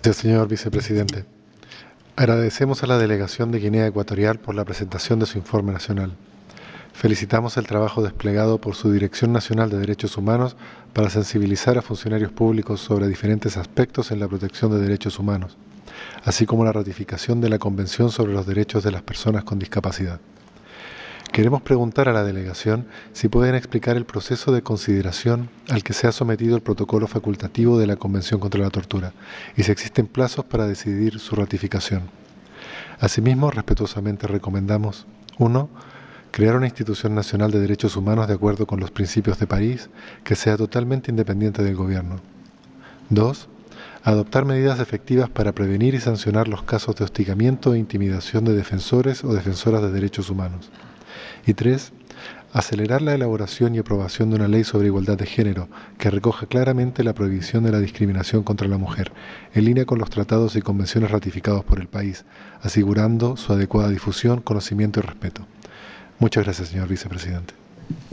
Gracias, señor vicepresidente. Agradecemos a la delegación de Guinea Ecuatorial por la presentación de su informe nacional. Felicitamos el trabajo desplegado por su Dirección Nacional de Derechos Humanos para sensibilizar a funcionarios públicos sobre diferentes aspectos en la protección de derechos humanos, así como la ratificación de la Convención sobre los Derechos de las Personas con Discapacidad. Queremos preguntar a la delegación si pueden explicar el proceso de consideración al que se ha sometido el protocolo facultativo de la Convención contra la Tortura y si existen plazos para decidir su ratificación. Asimismo, respetuosamente recomendamos: 1. Crear una institución nacional de derechos humanos de acuerdo con los principios de París que sea totalmente independiente del gobierno. 2. Adoptar medidas efectivas para prevenir y sancionar los casos de hostigamiento e intimidación de defensores o defensoras de derechos humanos. Y 3. Acelerar la elaboración y aprobación de una ley sobre igualdad de género que recoja claramente la prohibición de la discriminación contra la mujer, en línea con los tratados y convenciones ratificados por el país, asegurando su adecuada difusión, conocimiento y respeto. Muchas gracias, señor vicepresidente.